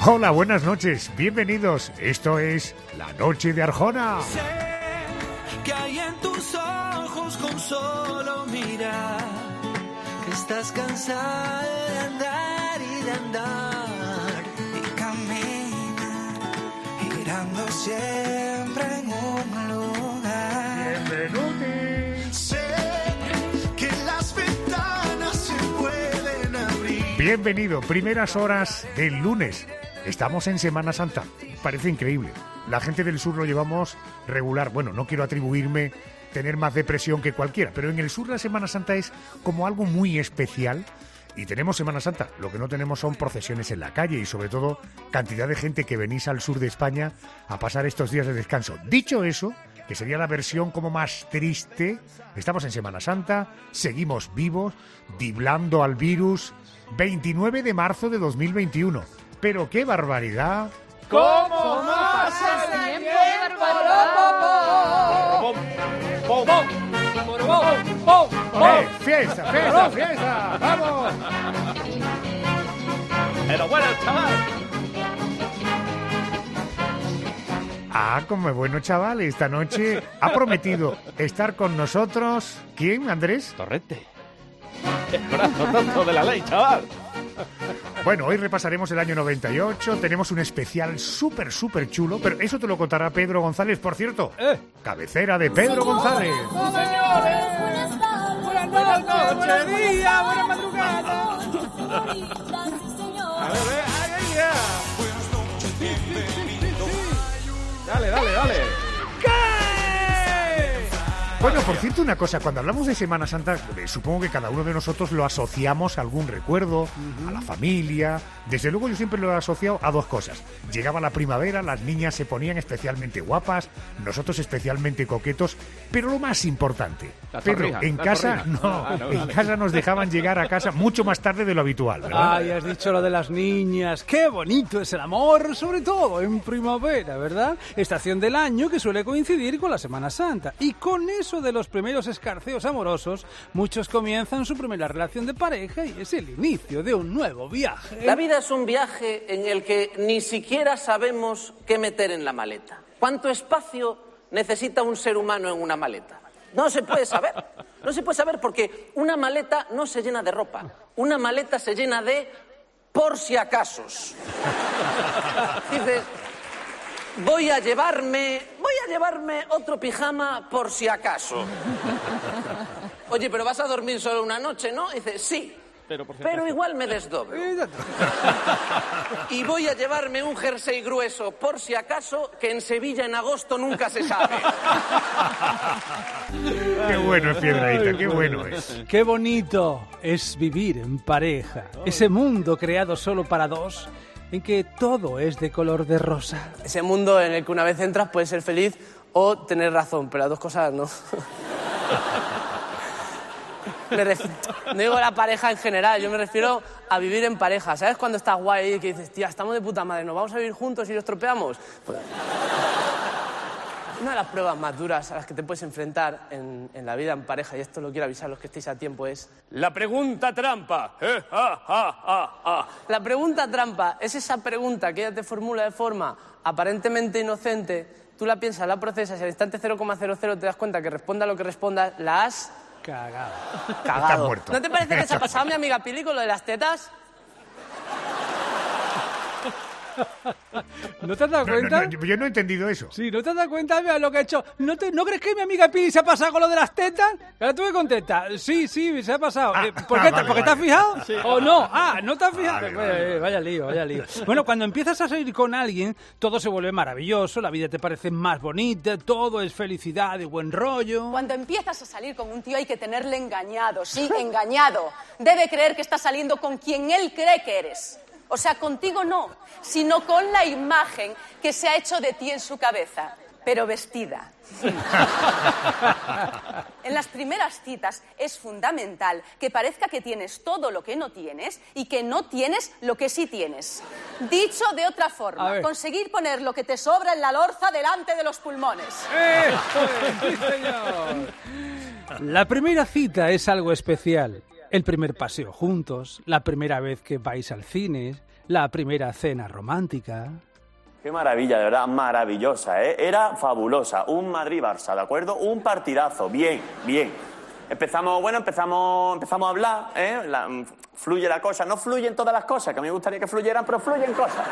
Hola, buenas noches, bienvenidos. Esto es La Noche de Arjona. Sé que hay en tus ojos con solo mirar que estás cansada de andar y de andar y caminar girando siempre en un lugar. Bienvenidos. Sé que las ventanas se pueden abrir. Bienvenido, primeras horas del lunes. Estamos en Semana Santa. Parece increíble. La gente del sur lo llevamos regular. Bueno, no quiero atribuirme tener más depresión que cualquiera, pero en el sur la Semana Santa es como algo muy especial. Y tenemos Semana Santa. Lo que no tenemos son procesiones en la calle y sobre todo cantidad de gente que venís al sur de España a pasar estos días de descanso. Dicho eso, que sería la versión como más triste, estamos en Semana Santa, seguimos vivos, diblando al virus, 29 de marzo de 2021. Pero qué barbaridad. ¿Cómo pasa el tiempo? ¡Fiesta, fiesta, fiesta! ¡Vamos! Enhorabuena, chaval. Como es bueno, chaval, esta noche ha prometido estar con nosotros. ¿Quién, Andrés? Torrente. El brazo tonto de la ley, chaval. Bueno, hoy repasaremos el año 98, tenemos un especial súper chulo, pero eso te lo contará Pedro González, por cierto. Cabecera de Pedro González. Señores, buenas noches, día, buenas madrugadas. A ver, ahí ya. Dale. Bueno, por cierto, una cosa, cuando hablamos de Semana Santa, supongo que cada uno de nosotros lo asociamos a algún recuerdo, a la familia. Desde luego yo siempre lo he asociado a dos cosas. Llegaba la primavera, las niñas se ponían especialmente guapas, nosotros especialmente coquetos, pero lo más importante, Pedro, en casa en casa nos dejaban llegar a casa mucho más tarde de lo habitual, ¿verdad? Ay, has dicho lo de las niñas. Qué bonito es el amor, sobre todo en primavera, ¿verdad? Estación del año que suele coincidir con la Semana Santa. Y con eso de los primeros escarceos amorosos, muchos comienzan su primera relación de pareja y es el inicio de un nuevo viaje. La vida es un viaje en el que ni siquiera sabemos qué meter en la maleta. ¿Cuánto espacio necesita un ser humano en una maleta? No se puede saber. No se puede saber porque una maleta no se llena de ropa. Una maleta se llena de por si acasos. Dices, voy a llevarme otro pijama por si acaso. Oye, pero vas a dormir solo una noche, ¿no? Dice, sí. Pero igual me desdoblo. Y voy a llevarme un jersey grueso por si acaso, que en Sevilla en agosto nunca se sabe. Qué bueno es Piedrahita, qué bueno es. Qué bonito es vivir en pareja. Ese mundo creado solo para dos, en que todo es de color de rosa. Ese mundo en el que una vez entras puedes ser feliz o tener razón, pero las dos cosas no. No digo la pareja en general, yo me refiero a vivir en pareja. ¿Sabes cuando estás guay y que dices, tía, estamos de puta madre, nos vamos a vivir juntos y lo estropeamos? Pues, una de las pruebas más duras a las que te puedes enfrentar en la vida en pareja, y esto lo quiero avisar a los que estéis a tiempo, es... La pregunta trampa. La pregunta trampa es esa pregunta que ella te formula de forma aparentemente inocente, tú la piensas, la procesas y al instante 0,00 te das cuenta que responda lo que respondas, la has... Cagado. Estás muerto. ¿No te parece que se ha pasado mi amiga Pili con lo de las tetas? ¿No te has dado cuenta? Yo no he entendido eso. Sí, ¿no te has dado cuenta? Mira lo que ha hecho. ¿No crees que mi amiga Pili se ha pasado con lo de las tetas? Ahora tú me contestas. Sí, se ha pasado. ¿Por qué? Vale, ¿Porque te has fijado? Sí. ¿O no? ¿No te has fijado? Vale. Vaya lío. Bueno, cuando empiezas a salir con alguien, todo se vuelve maravilloso, la vida te parece más bonita, todo es felicidad y buen rollo. Cuando empiezas a salir con un tío hay que tenerle engañado, sí, engañado. Debe creer que estás saliendo con quien él cree que eres. O sea, contigo no, sino con la imagen que se ha hecho de ti en su cabeza, pero vestida. En las primeras citas es fundamental que parezca que tienes todo lo que no tienes y que no tienes lo que sí tienes. Dicho de otra forma, conseguir poner lo que te sobra en la lorza delante de los pulmones. ¡Sí, señor! La primera cita es algo especial. El primer paseo juntos, la primera vez que vais al cine, la primera cena romántica. Qué maravilla, de verdad, maravillosa, ¿eh? Era fabulosa. Un Madrid-Barça, ¿de acuerdo? Un partidazo, bien, bien. Empezamos a hablar, ¿eh? Fluye la cosa. No fluyen todas las cosas, que a mí me gustaría que fluyeran, pero fluyen cosas.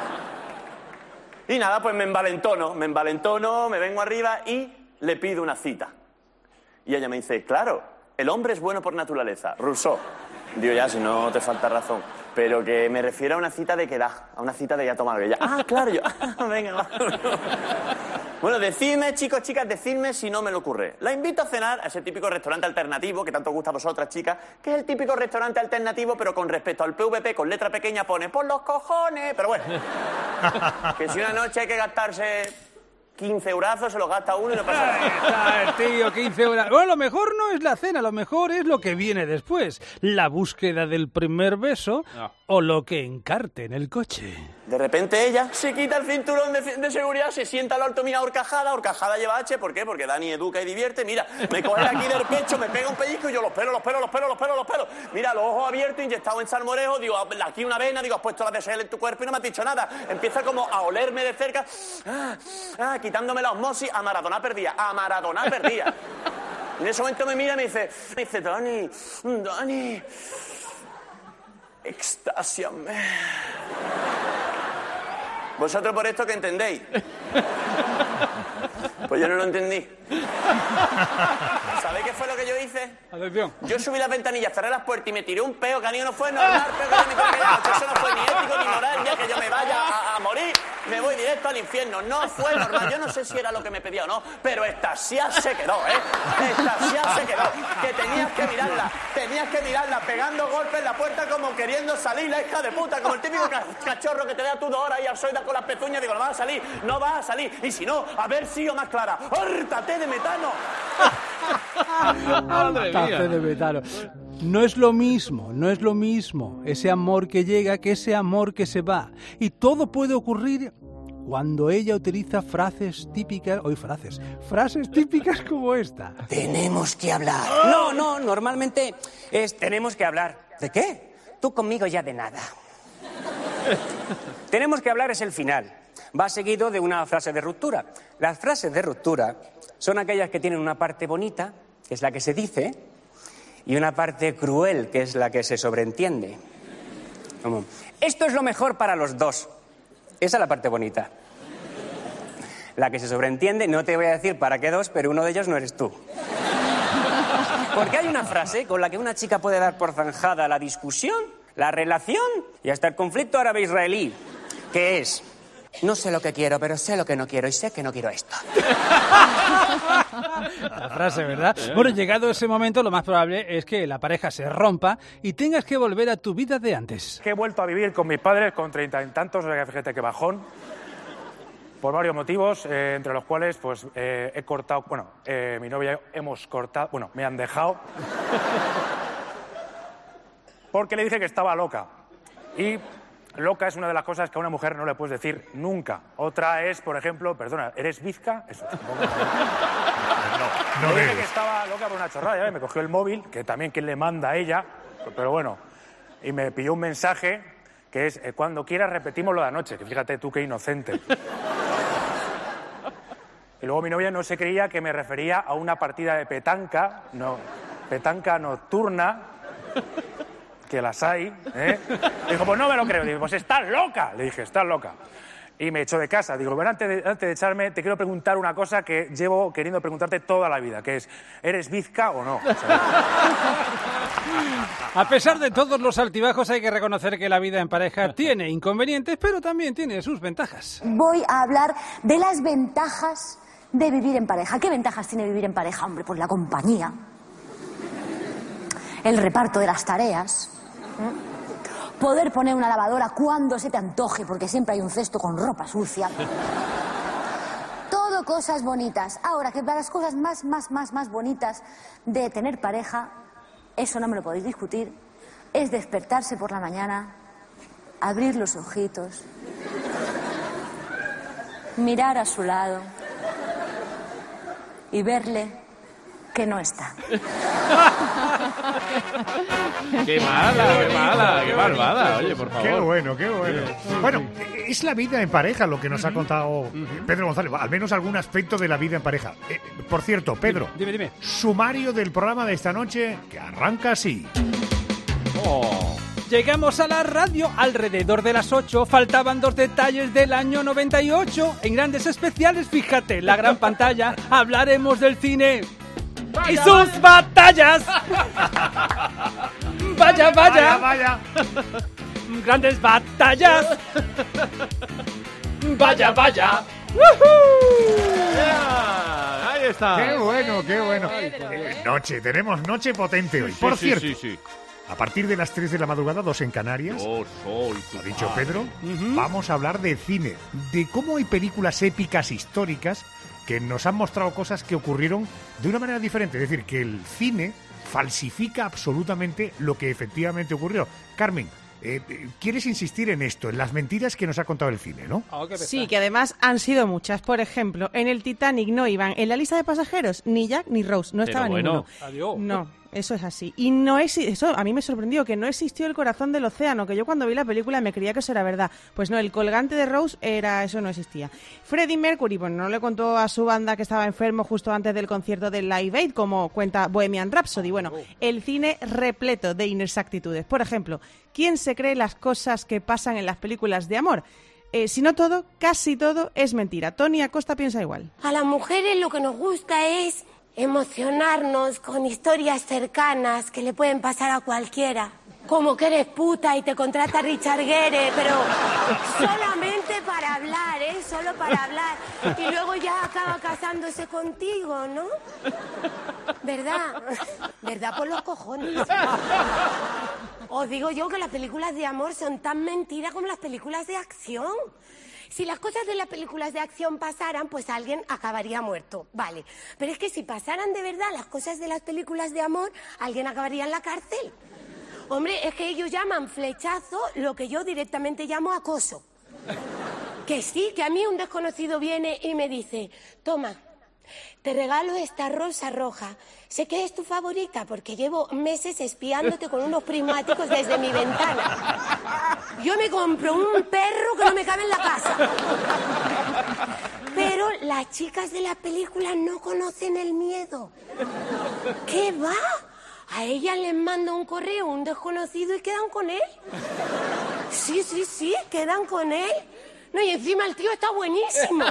Y nada, pues me envalentono, me vengo arriba y le pido una cita. Y ella me dice, claro, el hombre es bueno por naturaleza, Rousseau. Digo, ya, si no te falta razón. Pero que me refiero a una cita de quedar, a una cita de ya tomar. Y ella, claro, yo, venga, va. Bueno, decidme, chicos, chicas, decidme si no me lo ocurre. La invito a cenar a ese típico restaurante alternativo, que tanto os gusta a vosotras, chicas, que es el típico restaurante alternativo, pero con respecto al PVP, con letra pequeña pone, por los cojones, pero bueno. Que si una noche hay que gastarse 15 eurazos, se los gasta uno y no pasa nada. Tío, 15 euros. Bueno, lo mejor no es la cena, lo mejor es lo que viene después. La búsqueda del primer beso o lo que encarte en el coche. De repente ella se quita el cinturón de seguridad, se sienta al alto, mira, horcajada lleva H, ¿por qué? Porque Dani educa y divierte, mira, me coge aquí del pecho, me pega un pellizco y yo los pelos. Mira, los ojos abiertos, inyectado en salmorejo, digo, aquí una vena, digo, has puesto la DSL en tu cuerpo y no me has dicho nada. Empieza como a olerme de cerca, quitándome la osmosis, a Maradona perdía. En ese momento me mira y me dice, Dani, extásiame. ¿Vosotros por esto qué entendéis? Pues yo no lo entendí. ¿Sabéis qué fue lo que yo hice? Atención. Yo subí las ventanillas, cerré las puertas y me tiré un peo que a mí no fue normal, peo que yo me tiré, eso no fue ni ético ni moral, ya que yo me vaya a morir, me voy directo al infierno. No fue normal, yo no sé si era lo que me pedía o no, pero extasiada se quedó, extasiada se quedó, que tenías que mirarla, pegando golpes en la puerta como queriendo salir, la hija de puta, como el típico cachorro que te da tú 2 horas y al soida con las pezuñas, digo, no vas a salir, y si no, haber sido más clara, ¡hórtate de metano! Madre mía. De metano. No es lo mismo ese amor que llega que ese amor que se va. Y todo puede ocurrir cuando ella utiliza frases típicas como esta. Tenemos que hablar. No, normalmente es tenemos que hablar. ¿De qué? Tú conmigo ya de nada. Tenemos que hablar es el final. Va seguido de una frase de ruptura. Las frases de ruptura son aquellas que tienen una parte bonita, que es la que se dice, y una parte cruel, que es la que se sobreentiende. Como, esto es lo mejor para los dos. Esa es la parte bonita. La que se sobreentiende, no te voy a decir para qué dos, pero uno de ellos no eres tú. Porque hay una frase con la que una chica puede dar por zanjada la discusión, la relación y hasta el conflicto árabe-israelí, que es... No sé lo que quiero, pero sé lo que no quiero y sé que no quiero esto. La frase, ¿verdad? Bueno, llegado ese momento, lo más probable es que la pareja se rompa y tengas que volver a tu vida de antes. Que he vuelto a vivir con mis padres con 30 y tantos, o sea, fíjate qué bajón. Por varios motivos, entre los cuales pues he cortado... Bueno, mi novia hemos cortado... Bueno, me han dejado. Porque le dije que estaba loca. Y... loca es una de las cosas que a una mujer no le puedes decir nunca. Otra es, por ejemplo, perdona, ¿eres bizca? Eso. No le dije que estaba loca por una chorrada, ¿ya ves? Me cogió el móvil, que también quien le manda a ella, pero bueno, y me pilló un mensaje que es, cuando quieras repetimos lo de anoche, que fíjate tú qué inocente. Y luego mi novia no se creía que me refería a una partida de petanca nocturna, que las hay, Dijo, pues no me lo creo. Digo, pues estás loca. Le dije, estás loca. Y me echó de casa. Digo, bueno, antes de echarme, te quiero preguntar una cosa que llevo queriendo preguntarte toda la vida, que es, ¿eres bizca o no? A pesar de todos los altibajos, hay que reconocer que la vida en pareja tiene inconvenientes, pero también tiene sus ventajas. Voy a hablar de las ventajas de vivir en pareja. ¿Qué ventajas tiene vivir en pareja? Hombre, pues la compañía, el reparto de las tareas, poder poner una lavadora cuando se te antoje, porque siempre hay un cesto con ropa sucia. Todo cosas bonitas. Ahora, que para las cosas más bonitas de tener pareja, eso no me lo podéis discutir, es despertarse por la mañana, abrir los ojitos, mirar a su lado y verle que no está. ¡Qué mala, qué malvada! Oye, por favor. Qué bueno, qué bueno. Bueno, es la vida en pareja lo que nos ha contado Pedro González, al menos algún aspecto de la vida en pareja. Por cierto, Pedro, Dime. sumario del programa de esta noche que arranca así. Llegamos a la radio alrededor de las 8. Faltaban 2 detalles del año 98. En grandes especiales, fíjate, la gran pantalla. Hablaremos del cine y sus batallas. Vaya. Grandes batallas. Vaya. Ahí está. Qué bueno. Tenemos noche potente hoy. Por cierto, Sí. a partir de las 3 de la madrugada, 2 en Canarias, ha dicho Pedro, vamos a hablar de cine, de cómo hay películas épicas históricas que nos han mostrado cosas que ocurrieron de una manera diferente. Es decir, que el cine falsifica absolutamente lo que efectivamente ocurrió. Carmen, quieres insistir en esto, en las mentiras que nos ha contado el cine, ¿no? Sí, que además han sido muchas. Por ejemplo, en el Titanic no iban en la lista de pasajeros ni Jack ni Rose, no estaba ninguno. Adiós. No. Eso es así. Y no eso a mí me sorprendió, que no existió el corazón del océano, que yo cuando vi la película me creía que eso era verdad. Pues no, el colgante de Rose eso no existía. Freddie Mercury, bueno, no le contó a su banda que estaba enfermo justo antes del concierto del Live Aid, como cuenta Bohemian Rhapsody. Bueno, el cine repleto de inexactitudes. Por ejemplo, ¿quién se cree las cosas que pasan en las películas de amor? Si no todo, casi todo es mentira. Tony Acosta piensa igual. A las mujeres lo que nos gusta es emocionarnos con historias cercanas que le pueden pasar a cualquiera. Como que eres puta y te contrata Richard Gere, pero solamente para hablar, solo para hablar. Y luego ya acaba casándose contigo, ¿no? ¿Verdad? ¿Verdad por los cojones? Os digo yo que las películas de amor son tan mentiras como las películas de acción. Si las cosas de las películas de acción pasaran, pues alguien acabaría muerto, vale. Pero es que si pasaran de verdad las cosas de las películas de amor, alguien acabaría en la cárcel. Hombre, es que ellos llaman flechazo lo que yo directamente llamo acoso. Que sí, que a mí un desconocido viene y me dice, toma, te regalo esta rosa roja. Sé que es tu favorita porque llevo meses espiándote con unos prismáticos desde mi ventana. Yo me compro un perro que no me cabe en la casa. Pero las chicas de la película no conocen el miedo. ¿Qué va? A ellas les manda un correo un desconocido y quedan con él. Sí, quedan con él. No, y encima el tío está buenísimo.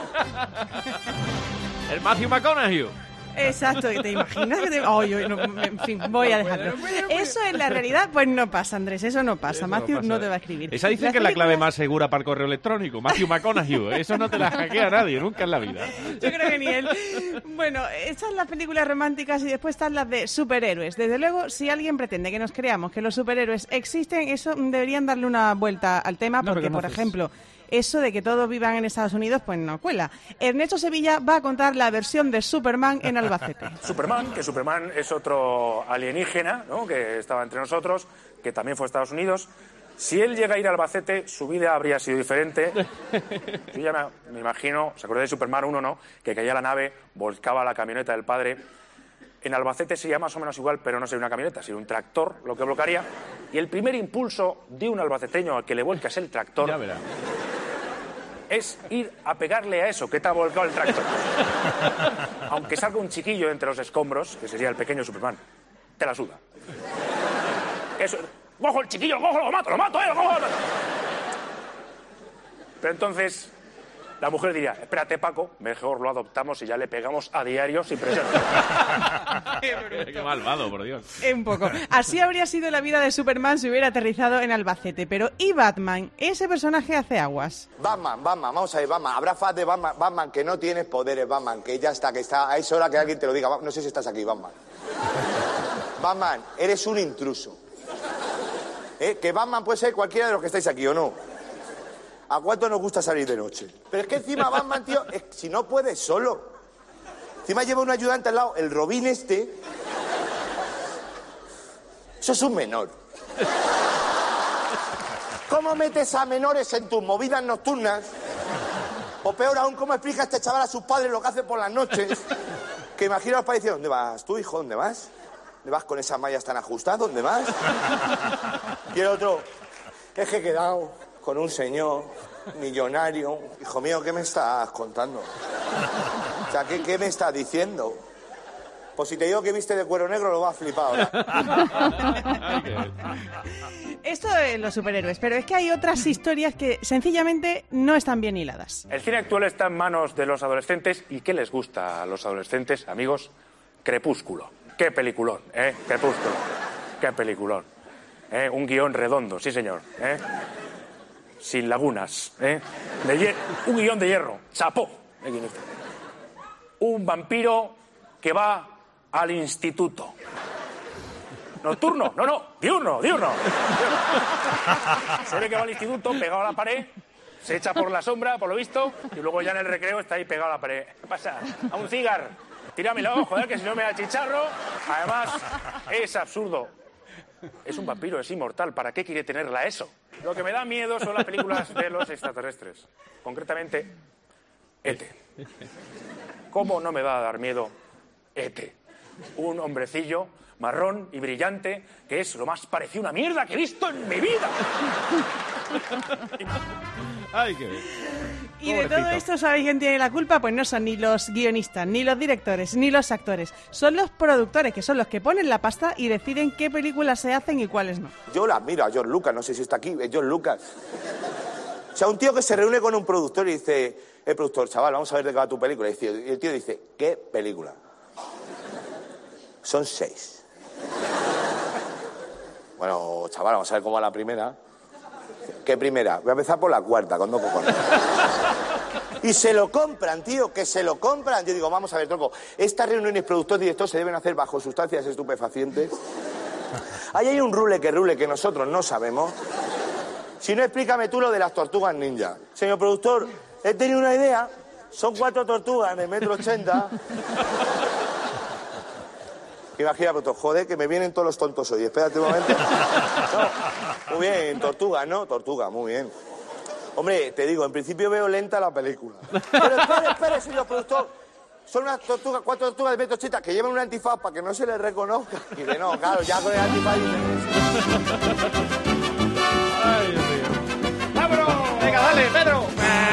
El Matthew McConaughey. Exacto, ¿te imaginas? En fin, voy a dejarlo. Eso en la realidad, pues no pasa, Andrés, eso no pasa. Matthew no te va a escribir. Esa dicen que es la clave más segura para el correo electrónico, Matthew McConaughey. Eso no te la hackea nadie, nunca en la vida. Yo creo que ni él. Bueno, estas son las películas románticas y después están las de superhéroes. Desde luego, si alguien pretende que nos creamos que los superhéroes existen, eso deberían darle una vuelta al tema, porque, por ejemplo, eso de que todos vivan en Estados Unidos, pues no cuela. Ernesto Sevilla va a contar la versión de Superman en Albacete. Superman es otro alienígena, ¿no?, que estaba entre nosotros, que también fue a Estados Unidos. Si él llega a ir a Albacete, su vida habría sido diferente. Yo ya me imagino, ¿se acuerda de Superman 1, no?, que caía la nave, volcaba la camioneta del padre. En Albacete sería más o menos igual, pero no sería una camioneta, sería un tractor lo que bloquearía. Y el primer impulso de un albaceteño al que le vuelcas el tractor es ir a pegarle a eso que te ha volcado el tractor. Aunque salga un chiquillo entre los escombros, que sería el pequeño Superman, te la suda. Eso, cojo el chiquillo, lo mato, lo mato. Pero entonces la mujer diría, espérate, Paco, mejor lo adoptamos y ya le pegamos a diario sin presión. Qué malvado, por Dios. Un poco. Así habría sido la vida de Superman si hubiera aterrizado en Albacete. Pero ¿y Batman? Ese personaje hace aguas. Batman, vamos a ver, Batman. Habrá fans de Batman que no tienes poderes, Batman, que ya está, es hora que alguien te lo diga. No sé si estás aquí, Batman. Batman, eres un intruso. Que Batman puede ser cualquiera de los que estáis aquí, ¿o no? ¿A cuánto nos gusta salir de noche? Pero es que encima Batman, tío, si no puedes solo. Encima lleva un ayudante al lado, el Robin este. Eso es un menor. ¿Cómo metes a menores en tus movidas nocturnas? O peor aún, ¿cómo explica este chaval a sus padres lo que hace por las noches? Que imagino a los padres diciendo, ¿dónde vas tú, hijo? ¿Dónde vas? ¿Dónde vas con esas mallas tan ajustadas? ¿Dónde vas? Y el otro, es que he quedado con un señor millonario. Hijo mío, ¿qué me estás contando? O sea, ¿qué me estás diciendo? Pues si te digo que viste de cuero negro, lo vas a flipar ahora. Esto de los superhéroes, pero es que hay otras historias que sencillamente no están bien hiladas. El cine actual está en manos de los adolescentes. ¿Y qué les gusta a los adolescentes, amigos? Crepúsculo. ¡Qué peliculón, Crepúsculo. ¡Qué peliculón! Un guión redondo, sí señor. Sin lagunas. Un guión de hierro. Chapó. Un vampiro que va al instituto. ¿Nocturno? No, diurno. Se ve que va al instituto pegado a la pared, se echa por la sombra, por lo visto, y luego ya en el recreo está ahí pegado a la pared. ¿Qué pasa? A un cigar. Tíramelo, joder, que si no me da chicharro. Además, es absurdo. Es un vampiro, es inmortal. ¿Para qué quiere tenerla eso? Lo que me da miedo son las películas de los extraterrestres. Concretamente, E.T. ¿Cómo no me va a dar miedo E.T.? Un hombrecillo marrón y brillante que es lo más parecido a una mierda que he visto en mi vida. Ay, qué bien. Y de todo esto, ¿sabéis quién tiene la culpa? Pues no son ni los guionistas, ni los directores, ni los actores. Son los productores, que son los que ponen la pasta y deciden qué películas se hacen y cuáles no. Yo la admiro a George Lucas, no sé si está aquí, es George Lucas. O sea, un tío que se reúne con un productor y dice, el productor, chaval, vamos a ver de qué va tu película. Y el tío dice, ¿qué película? Son 6. Bueno, chaval, vamos a ver cómo va la primera. ¿Qué primera? Voy a empezar por la cuarta, con 2 cojones. Y se lo compran, tío, que se lo compran. Yo digo, vamos a ver, tronco, estas reuniones productor-director se deben hacer bajo sustancias estupefacientes. Ahí hay un rule que nosotros no sabemos. Si no, explícame tú lo de las tortugas ninja. Señor productor, he tenido una idea. Son 4 tortugas de 1,80 m. Imagina, pero joder, que me vienen todos los tontos hoy. Espérate un momento. No, muy bien, tortuga, ¿no? Tortuga, muy bien. Hombre, te digo, en principio veo lenta la película. Pero espere, señor productor. Son unas tortugas, 4 tortugas de 1,80 m que llevan un antifaz para que no se les reconozca. Y de no, claro, ya con el antifaz dicen eso. Ay, Dios mío. ¡Vámonos! Venga, dale, Pedro.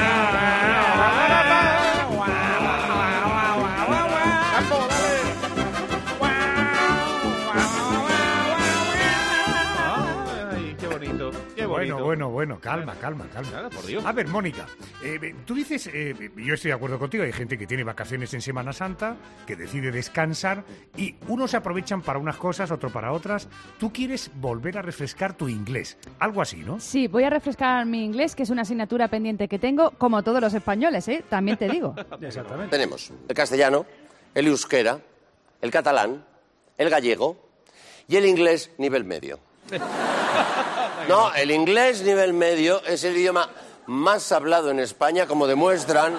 Bueno, calma. Nada, por Dios. A ver, Mónica, tú dices, yo estoy de acuerdo contigo, hay gente que tiene vacaciones en Semana Santa, que decide descansar, y unos se aprovechan para unas cosas, otros para otras. Tú quieres volver a refrescar tu inglés, algo así, ¿no? Sí, voy a refrescar mi inglés, que es una asignatura pendiente que tengo, como todos los españoles, también te digo. Exactamente. Tenemos el castellano, el euskera, el catalán, el gallego y el inglés nivel medio. No, el inglés nivel medio es el idioma más hablado en España, como demuestran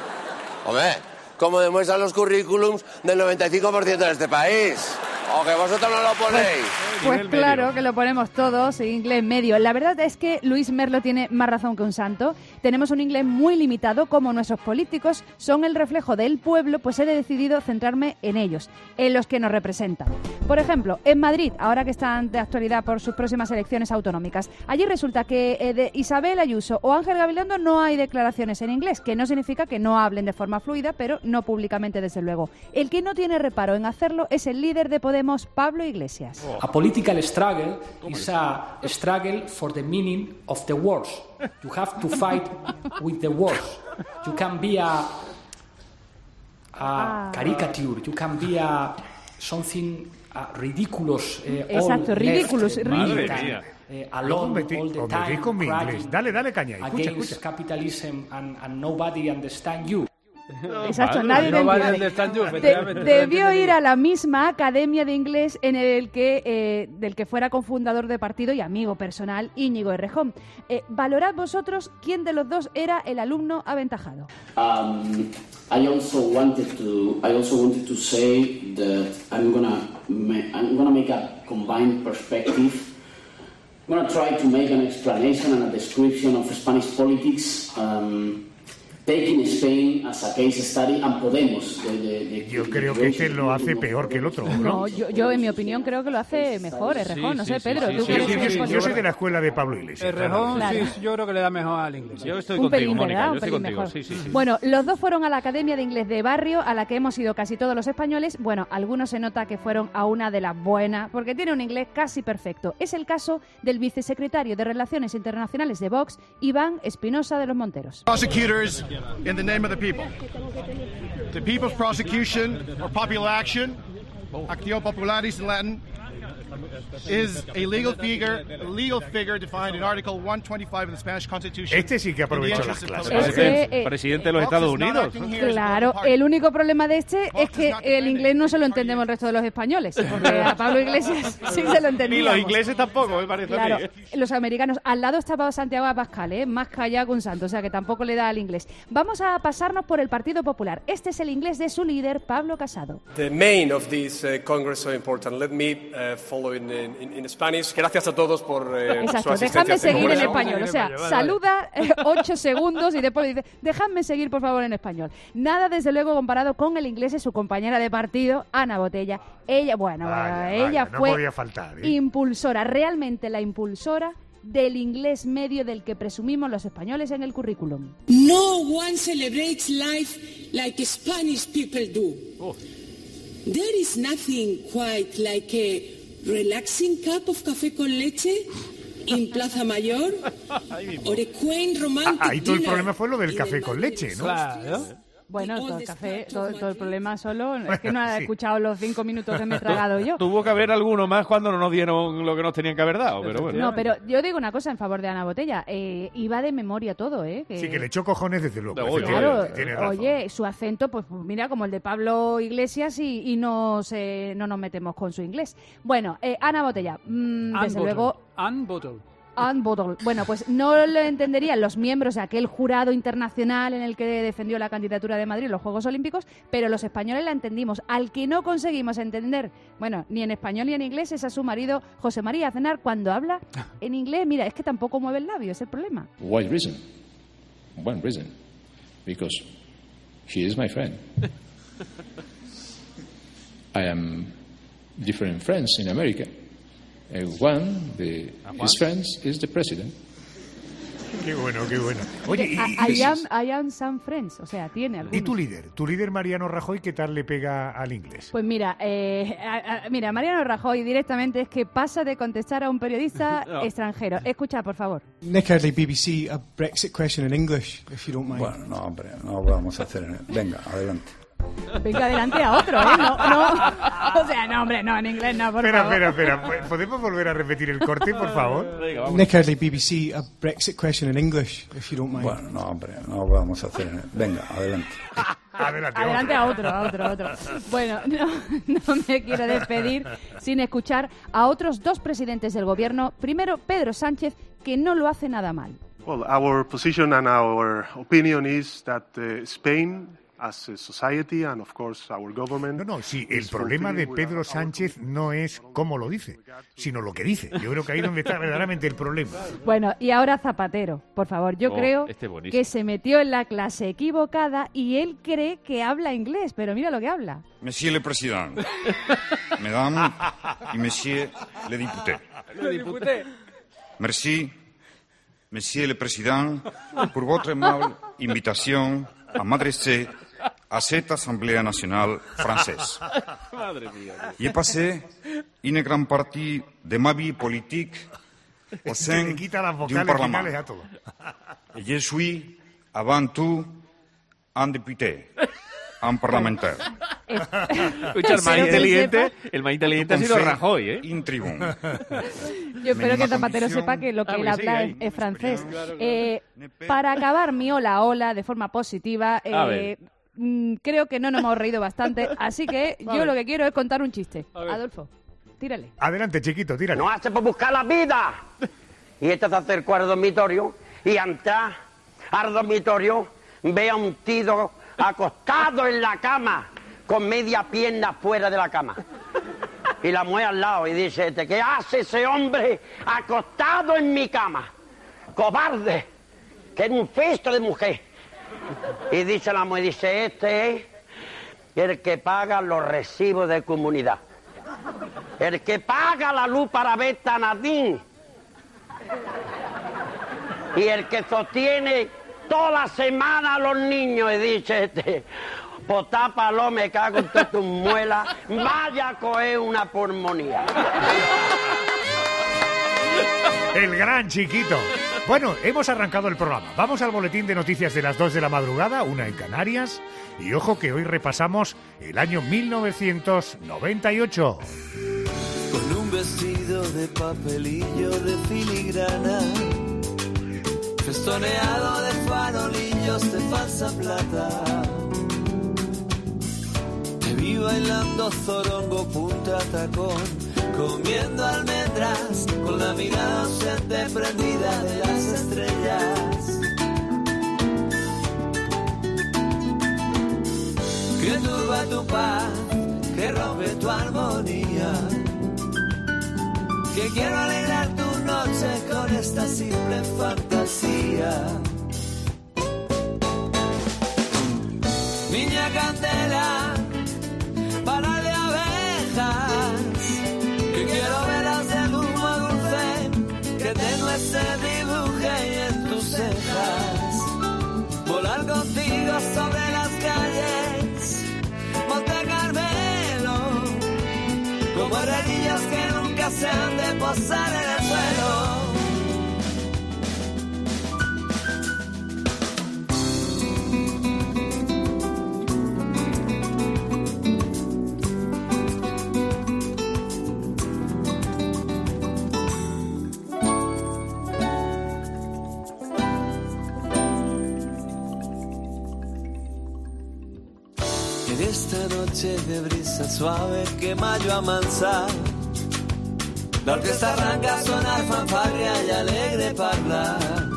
los currículums del 95% de este país. ¿O que vosotros no lo ponéis? Pues claro que lo ponemos todos en inglés medio. La verdad es que Luis Merlo tiene más razón que un santo. Tenemos un inglés muy limitado, como nuestros políticos son el reflejo del pueblo, pues he decidido centrarme en ellos, en los que nos representan. Por ejemplo, en Madrid, ahora que están de actualidad por sus próximas elecciones autonómicas, allí resulta que de Isabel Ayuso o Ángel Gabilondo no hay declaraciones en inglés, que no significa que no hablen de forma fluida, pero no públicamente, desde luego. El que no tiene reparo en hacerlo es el líder de Podemos, Pablo Iglesias. A political struggle is a struggle for the meaning of the words. You have to fight with the words. You can be a caricature. You can be a something ridiculous. Exacto, ridiculous. Alone all the time, con mi inglés. Dale caña. Against capitalism and nobody understand you. Exacto, nadie debió ir a la misma academia de inglés en el que del que fuera cofundador de partido y amigo personal, Íñigo Errejón. Valorad vosotros quién de los dos era el alumno aventajado. I also wanted to say that I'm gonna make a combined perspective. I'm gonna try to make an explanation and a description of Spanish politics. taking Spain as a case study and Podemos. Yo creo que este lo hace peor que el otro, ¿no? No, yo en mi opinión creo que lo hace mejor, Errejón, no sé, Pedro. ¿tú crees que yo soy de la escuela de Pablo Iglesias. Errejón, Claro. sí, yo creo que le da mejor al inglés. Yo estoy Un contigo, pelín, Mónica, ¿verdad? yo Un estoy pelín contigo. mejor. Sí. Bueno, los dos fueron a la Academia de Inglés de Barrio, a la que hemos ido casi todos los españoles. Bueno, algunos se nota que fueron a una de las buenas, porque tiene un inglés casi perfecto. Es el caso del vicesecretario de Relaciones Internacionales de Vox, Iván Espinosa de los Monteros. Prosecutors in the name of the people. The people's prosecution or popular action, actio popularis in Latin, is a legal figure defined in Article 125 of the Spanish Constitution. Este sí que aprovechó las clases. Presidente de los Estados Unidos. Claro, el único problema de este es que el inglés no se lo entendemos el resto de los españoles, porque a Pablo Iglesias sí se lo entendíamos. Ni los ingleses tampoco, me parece Claro, a mí. los americanos. Al lado estaba Santiago Abascal, más callado que un santo, o sea que tampoco le da al inglés. Vamos a pasarnos por el Partido Popular. Este es el inglés de su líder, Pablo Casado. The main of this Congress so important. Let me follow in Spanish. Gracias a todos por Exacto, su asistencia. dejadme seguir en Congreso. español. O sea, saluda 8 segundos y después dice, dejadme seguir por favor en español. Nada desde luego comparado con el inglés de su compañera de partido, Ana Botella. Ella, ella no fue podía faltar, ¿eh? impulsora, realmente la impulsora del inglés medio del que presumimos los españoles en el currículum. No one celebrates life like Spanish people do. There is nothing quite like a relaxing cup of café con leche in Plaza Mayor or a quaint romantic Ahí todo el dinner problema fue lo del café con leche, ¿no? Claro. Bueno, todo el café, todo el problema solo es que no ha escuchado los 5 minutos que me he tragado yo. Tuvo que haber alguno más cuando no nos dieron lo que nos tenían que haber dado, pero bueno. No, pero yo digo una cosa en favor de Ana Botella. Iba de memoria todo, ¿eh? Sí, que le echó cojones desde luego. Claro, Tiene razón. oye, su acento, pues mira, como el de Pablo Iglesias y no nos metemos con su inglés. Bueno, Ana Botella, desde luego... Anne Bottle. Anne Bottle. Bueno, pues no lo entenderían los miembros de aquel jurado internacional en el que defendió la candidatura de Madrid en los Juegos Olímpicos, pero los españoles la entendimos. Al que no conseguimos entender, bueno, ni en español ni en inglés, es a su marido José María Aznar cuando habla en inglés. Mira, es que tampoco mueve el labio, es el problema. Why reason? One reason. Because she is my friend. I am different friends in America. One, his friends, is the president. Qué bueno, qué bueno. Oye, I am some friends, o sea, tiene algunos. ¿Y tu líder Mariano Rajoy, qué tal le pega al inglés? Pues mira, Mariano Rajoy directamente es que pasa de contestar a un periodista extranjero. Escucha, por favor. Nick Early, BBC, a Brexit question in English, if you don't mind. Bueno, no, hombre, no vamos a hacer... Venga, adelante. Venga adelante a otro, ¿eh? No. O sea, no, hombre, no, en inglés no, por favor. Espera. ¿Podemos volver a repetir el corte, por favor? Nick Early, BBC, a Brexit question in English, if you don't mind. Bueno, no, hombre, no vamos a hacer... Venga, adelante. Adelante a otro. Bueno, no me quiero despedir sin escuchar a otros dos presidentes del gobierno. Primero, Pedro Sánchez, que no lo hace nada mal. Well, our position and our opinion is that Spain, as a society and of course our government... No, sí, el problema de Pedro Sánchez no es cómo lo dice, sino lo que dice. Yo creo que ahí es donde está verdaderamente el problema. Bueno, y ahora Zapatero, por favor. Yo creo que se metió en la clase equivocada y él cree que habla inglés, pero mira lo que habla. Monsieur le Président, Mesdames y Messieurs les députés. Merci, Monsieur le Président, pour votre aimable invitation à m'adresser à cette Assemblée nationale française. J'ai passé une grande partie de ma vie politique au sein d'un Parlement. Et je suis avant tout un député, un parlementaire. Escucha, el más inteligente ha sido Rajoy, ¿eh? Yo espero que Zapatero sepa que lo que él habla es francés. Para acabar mi hola de forma positiva, creo que no nos hemos reído bastante, así que yo lo que quiero es contar un chiste. Adolfo, tírale. Adelante, chiquito, tírale. No hace por buscar la vida. Y este se acercó al dormitorio y entra al dormitorio, ve a un tío acostado en la cama, con media pierna fuera de la cama. Y la mujer al lado y dice, ¿qué hace ese hombre acostado en mi cama? Cobarde, que es un festo de mujer. Y dice la mujer, dice, este es el que paga los recibos de comunidad. El que paga la luz para ver Tanadín. Y el que sostiene toda la semana a los niños. Y dice este, pues tápalo, me cago en todas tus muelas, vaya a coger una pulmonía. El gran Chiquito. Bueno, hemos arrancado el programa. Vamos al boletín de noticias de las 2 de la madrugada, 1 en Canarias. Y ojo que hoy repasamos el año 1998. Con un vestido de papelillo de filigrana, festoneado de farolillos de falsa plata. Te vi bailando zorongo punta tacón, comiendo almendras, con la mirada ausente prendida de las estrellas. Que turba tu paz, que rompe tu armonía. Que quiero alegrar tu noche con esta simple fantasía. Niña candela, para de abejas, que quiero veras del humo dulce, que tenue se dibuje en tus cejas. Volar contigo sobre las calles, Monte Carmelo, como herrerillas que nunca se han de posar en el suelo. En esta noche de brisa suave que mayo amansa, la orquesta arranca a sonar fanfarria y alegre parla.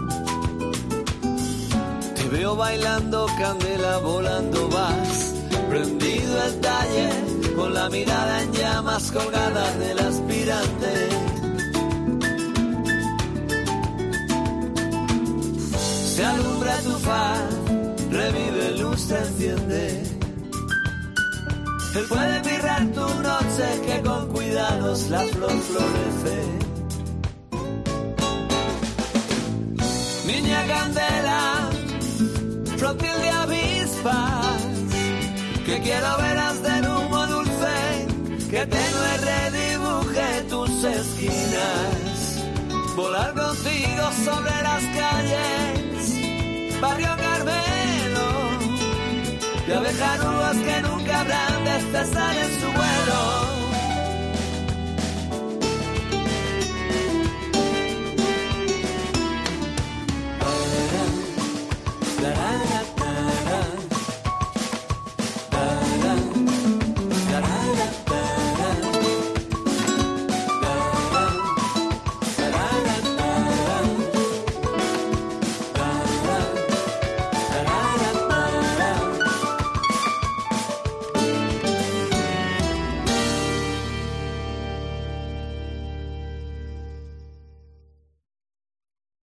Te veo bailando candela, volando vas, prendido el taller, con la mirada en llamas colgada del aspirante. Se alumbra tu faz, revive luz, se enciende. Él puede mirrar tu noche que con cuidados la flor florece. Niña candela, frótil de avispas, que quiero veras del humo dulce, que tenue redibuje tus esquinas. Volar contigo sobre las calles, Barrio Carmelo, de abejas que nunca habrán de cesar en su vuelo.